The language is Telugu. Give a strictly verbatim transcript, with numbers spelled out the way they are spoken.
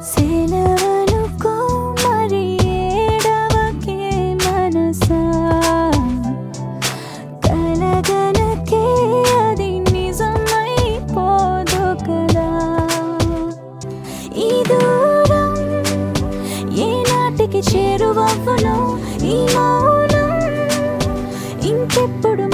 సెలవనుకో మరి ఏడవకే మనసా, కలగనకే అది నిజమైపోదు కదా. ఈ దూరం ఏనాటికి చేరువవ్వునో, ఈ మౌనం ఇంకెప్పుడు